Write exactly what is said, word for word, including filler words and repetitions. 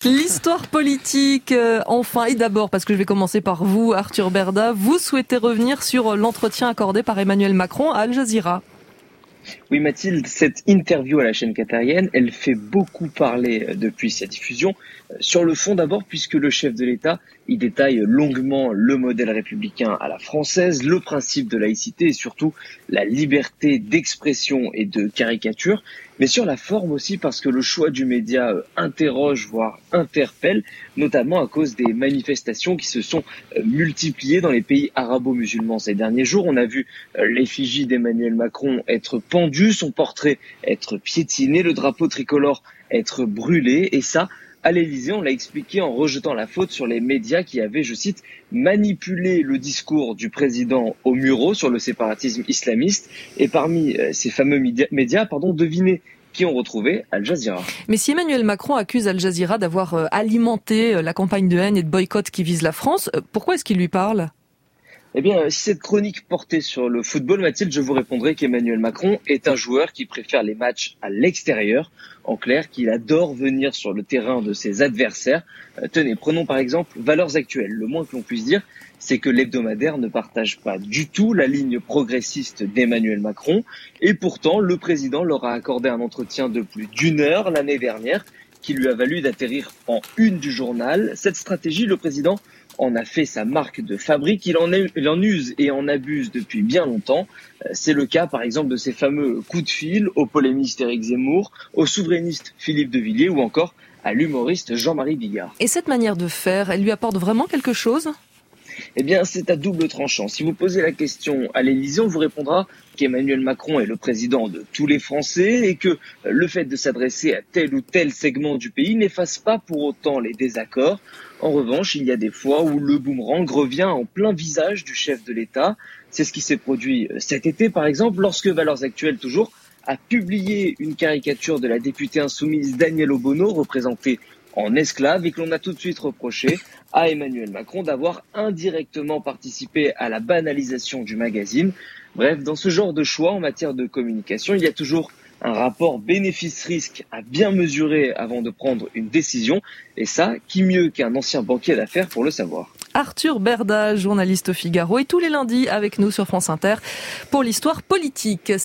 L'histoire politique, euh, enfin, et d'abord, parce que je vais commencer par vous, Arthur Berda, vous souhaitez revenir sur l'entretien accordé par Emmanuel Macron à Al Jazeera. Oui Mathilde, cette interview à la chaîne qatarienne, elle fait beaucoup parler depuis sa diffusion. Sur le fond d'abord, puisque le chef de l'État y détaille longuement le modèle républicain à la française, le principe de laïcité et surtout la liberté d'expression et de caricature. Mais sur la forme aussi, parce que le choix du média interroge, voire interpelle, notamment à cause des manifestations qui se sont multipliées dans les pays arabo-musulmans ces derniers jours. On a vu l'effigie d'Emmanuel Macron être pendue, son portrait être piétiné, le drapeau tricolore être brûlé, et ça, à l'Élysée, on l'a expliqué en rejetant la faute sur les médias qui avaient, je cite, manipulé le discours du président au Muro sur le séparatisme islamiste. Et parmi ces fameux médias, pardon, devinez qui ont retrouvé Al Jazeera. Mais si Emmanuel Macron accuse Al Jazeera d'avoir alimenté la campagne de haine et de boycott qui vise la France, pourquoi est-ce qu'il lui parle ? Eh bien, si cette chronique portait sur le football, Mathilde, je vous répondrai qu'Emmanuel Macron est un joueur qui préfère les matchs à l'extérieur. En clair, qu'il adore venir sur le terrain de ses adversaires. Euh, tenez, prenons par exemple Valeurs Actuelles. Le moins que l'on puisse dire, c'est que l'hebdomadaire ne partage pas du tout la ligne progressiste d'Emmanuel Macron. Et pourtant, le président leur a accordé un entretien de plus d'une heure l'année dernière, qui lui a valu d'atterrir en une du journal. Cette stratégie, le président en a fait sa marque de fabrique, il en, est, il en use et en abuse depuis bien longtemps. C'est le cas par exemple de ces fameux coups de fil au polémiste Éric Zemmour, au souverainiste Philippe de Villiers ou encore à l'humoriste Jean-Marie Bigard. Et cette manière de faire, elle lui apporte vraiment quelque chose ? Eh bien, c'est à double tranchant. Si vous posez la question à l'Élysée, on vous répondra qu'Emmanuel Macron est le président de tous les Français et que le fait de s'adresser à tel ou tel segment du pays n'efface pas pour autant les désaccords. En revanche, il y a des fois où le boomerang revient en plein visage du chef de l'État. C'est ce qui s'est produit cet été, par exemple, lorsque Valeurs Actuelles, toujours, a publié une caricature de la députée insoumise Danielle Obono, représentée en esclave, et que l'on a tout de suite reproché à Emmanuel Macron d'avoir indirectement participé à la banalisation du magazine. Bref, dans ce genre de choix en matière de communication, il y a toujours un rapport bénéfice-risque à bien mesurer avant de prendre une décision. Et ça, qui mieux qu'un ancien banquier d'affaires pour le savoir. Arthur Berda, journaliste au Figaro, et tous les lundis avec nous sur France Inter pour l'histoire politique.